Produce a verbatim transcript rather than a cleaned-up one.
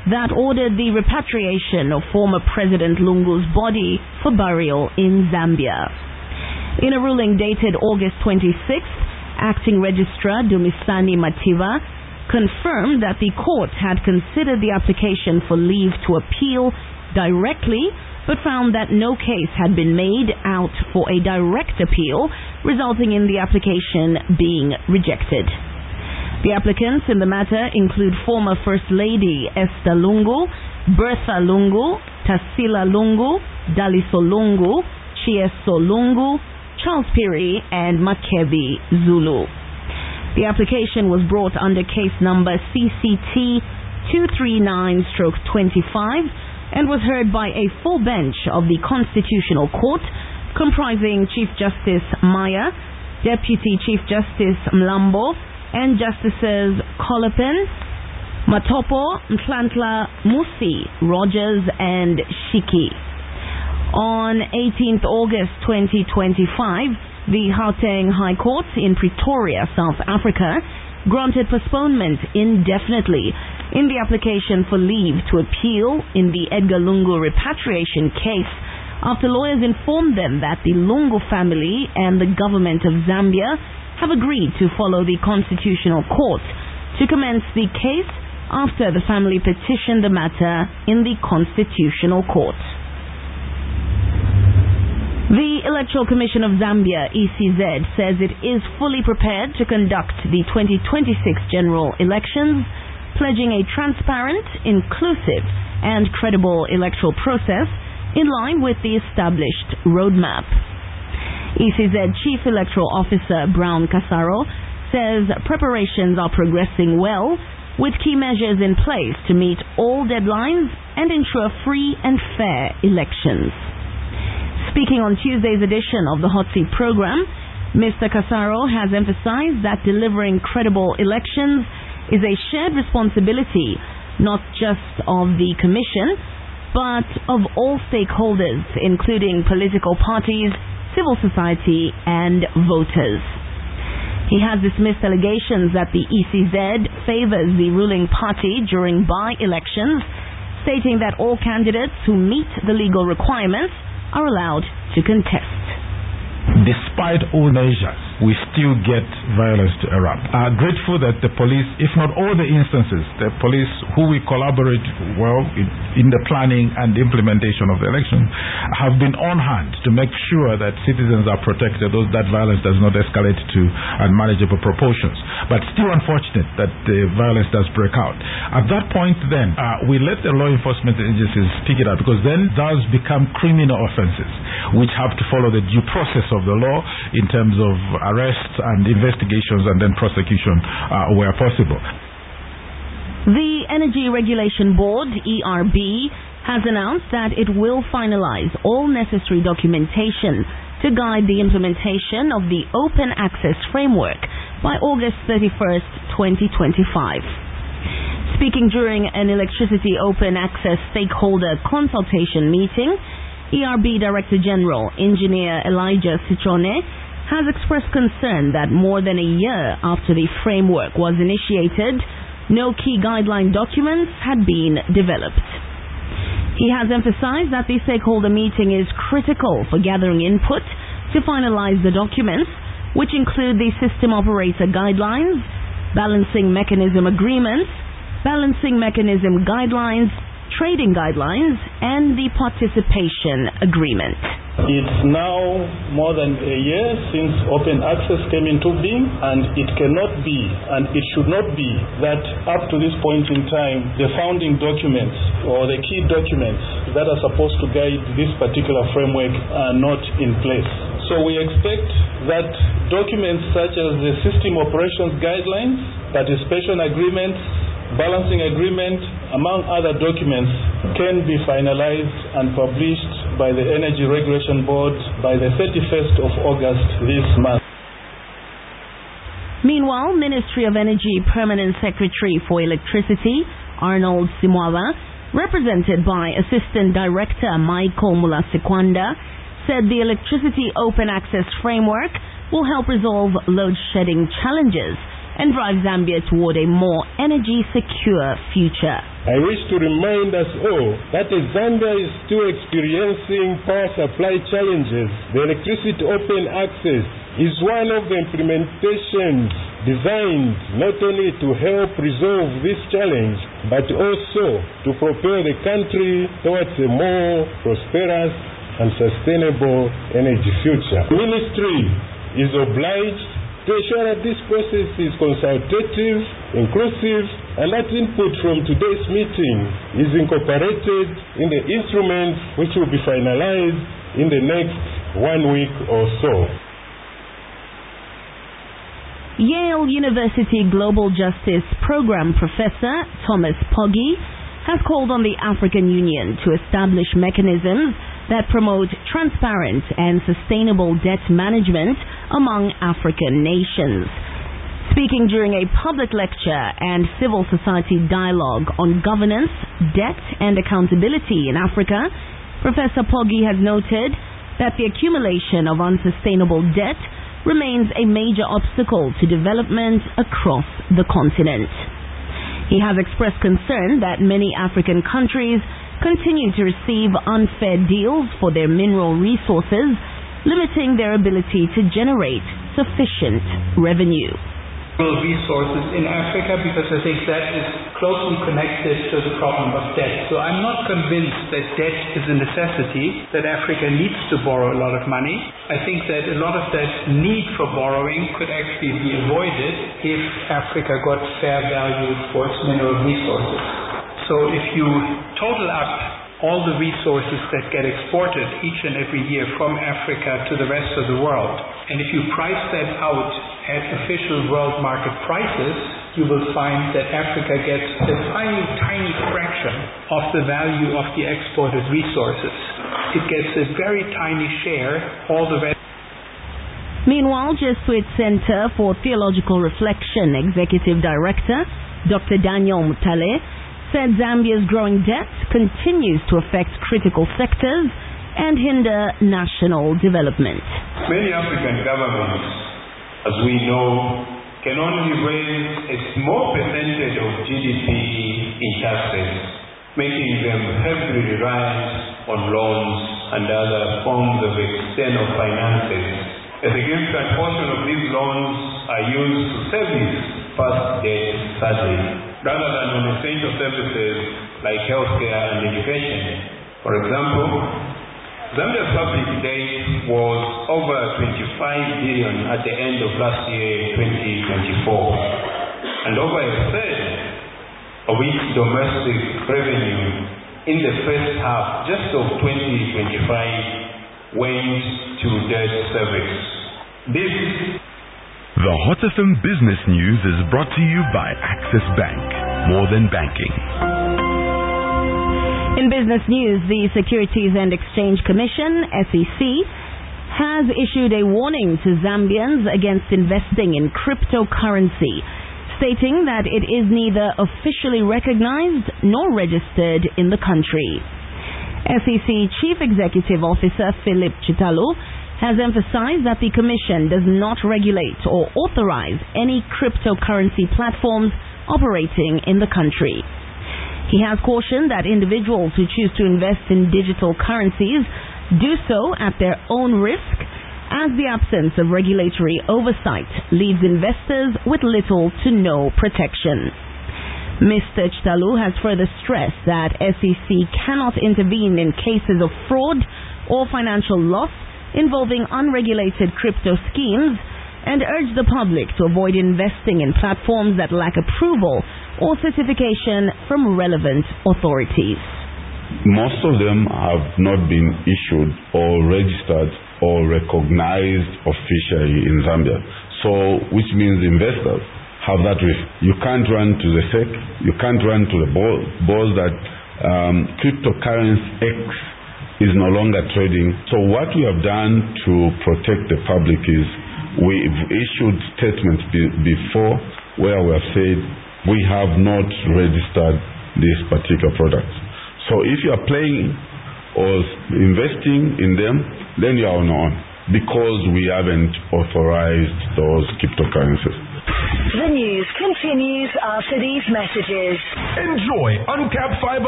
that ordered the repatriation of former President Lungu's body for burial in Zambia. In a ruling dated August twenty-sixth, Acting Registrar Dumisani Mativa confirmed that the court had considered the application for leave to appeal directly, but found that no case had been made out for a direct appeal, resulting in the application being rejected. The applicants in the matter include former First Lady Esther Lungu, Bertha Lungu, Tassila Lungu, Daliso Lungu, Chieso Lungu, Charles Piri, and Makebi Zulu. The application was brought under case number C C T two thirty-nine twenty-five and was heard by a full bench of the Constitutional Court, comprising Chief Justice Maya, Deputy Chief Justice Mlambo, and Justices Kolopen, Matopo, Mtlantla, Musi, Rogers, and Shiki. On eighteenth August twenty twenty-five, the Gauteng High Court in Pretoria, South Africa, granted postponement indefinitely in the application for leave to appeal in the Edgar Lungu repatriation case after lawyers informed them that the Lungu family and the government of Zambia have agreed to follow the Constitutional Court to commence the case after the family petitioned the matter in the Constitutional Court. The Electoral Commission of Zambia, E C Z, says it is fully prepared to conduct the twenty twenty-six general elections, pledging a transparent, inclusive, and credible electoral process in line with the established roadmap. E C Z Chief Electoral Officer Brown Casaro says preparations are progressing well, with key measures in place to meet all deadlines and ensure free and fair elections. Speaking on Tuesday's edition of the Hot Seat program, Mister Casaro has emphasized that delivering credible elections is a shared responsibility, not just of the Commission, but of all stakeholders, including political parties, civil society, and voters. He has dismissed allegations that the E C Z favors the ruling party during by-elections, stating that all candidates who meet the legal requirements are allowed to contest. Despite all measures, we still get violence to erupt. We are grateful that the police, if not all the instances, the police who we collaborate well in, in the planning and implementation of the election have been on hand to make sure that citizens are protected, those that violence does not escalate to unmanageable proportions. But still unfortunate that the violence does break out. At that point then, uh, we let the law enforcement agencies pick it up, because then those become criminal offenses which have to follow the due process of the law in terms of arrests and investigations and then prosecution uh, where possible. The Energy Regulation Board, E R B, has announced that it will finalize all necessary documentation to guide the implementation of the Open Access Framework by August thirty-first, twenty twenty-five. Speaking during an electricity open access stakeholder consultation meeting, E R B Director General Engineer Elijah Citrone has expressed concern that more than a year after the framework was initiated, no key guideline documents had been developed. He has emphasized that the stakeholder meeting is critical for gathering input to finalize the documents, which include the system operator guidelines, balancing mechanism agreements, balancing mechanism guidelines, trading guidelines, and the participation agreement. It's now more than a year since open access came into being, and it cannot be, and it should not be, that up to this point in time, the founding documents or the key documents that are supposed to guide this particular framework are not in place. So we expect that documents such as the system operations guidelines, participation agreements, balancing agreement, among other documents, can be finalized and published by the Energy Regulation Board by the thirty-first of August this month. Meanwhile, Ministry of Energy Permanent Secretary for Electricity, Arnold Simwala, represented by Assistant Director Michael Mulasekwanda, said the Electricity Open Access Framework will help resolve load shedding challenges and drive Zambia toward a more energy-secure future. I wish to remind us all that as Zambia is still experiencing power supply challenges, the electricity open access is one of the implementations designed not only to help resolve this challenge, but also to propel the country towards a more prosperous and sustainable energy future. The ministry is obliged to ensure that this process is consultative, inclusive, and that input from today's meeting is incorporated in the instruments which will be finalized in the next one week or so. Yale University Global Justice Program Professor Thomas Pogge has called on the African Union to establish mechanisms that promote transparent and sustainable debt management among African nations. Speaking during a public lecture and civil society dialogue on governance, debt, and accountability in Africa, Professor Pogge has noted that the accumulation of unsustainable debt remains a major obstacle to development across the continent. He has expressed concern that many African countries continue to receive unfair deals for their mineral resources, limiting their ability to generate sufficient revenue. Resources in Africa, because I think that is closely connected to the problem of debt. So I'm not convinced that debt is a necessity, that Africa needs to borrow a lot of money. I think that a lot of that need for borrowing could actually be avoided if Africa got fair value for its mineral resources. So if you total up all the resources that get exported each and every year from Africa to the rest of the world, and if you price that out at official world market prices, you will find that Africa gets a tiny, tiny fraction of the value of the exported resources. It gets a very tiny share, all the rest. Meanwhile, Jesuit Center for Theological Reflection Executive Director Doctor Daniel Mutale said Zambia's growing debt continues to affect critical sectors and hinder national development. Many African governments, as we know, can only raise a small percentage of G D P in taxes, making them heavily reliant on loans and other forms of external finances. A significant portion of these loans are used to service past debt, sadly, rather than on essential services like healthcare and education. For example, Zambia's public debt was over twenty-five billion at the end of last year, twenty twenty-four, and over a third of its domestic revenue in the first half, just of twenty twenty-five, went to debt service. This The Hot F M Business News is brought to you by Access Bank. More than banking. In business news, the Securities and Exchange Commission, S E C, has issued a warning to Zambians against investing in cryptocurrency, stating that it is neither officially recognized nor registered in the country. S E C Chief Executive Officer Philip Chitalu has emphasized that the Commission does not regulate or authorize any cryptocurrency platforms operating in the country. He has cautioned that individuals who choose to invest in digital currencies do so at their own risk, as the absence of regulatory oversight leaves investors with little to no protection. Mister Chitalu has further stressed that S E C cannot intervene in cases of fraud or financial loss involving unregulated crypto schemes, and urged the public to avoid investing in platforms that lack approval or certification from relevant authorities. Most of them have not been issued or registered or recognized officially in Zambia. So, which means investors have that risk. You can't run to the S E C, you can't run to the board that um, cryptocurrency X is no longer trading. So what we have done to protect the public is we've issued statements be- before where we have said we have not registered this particular product. So if you are playing or investing in them, then you are on your own. because we haven't authorized those cryptocurrencies. The news continues after these messages. Enjoy uncapped fiber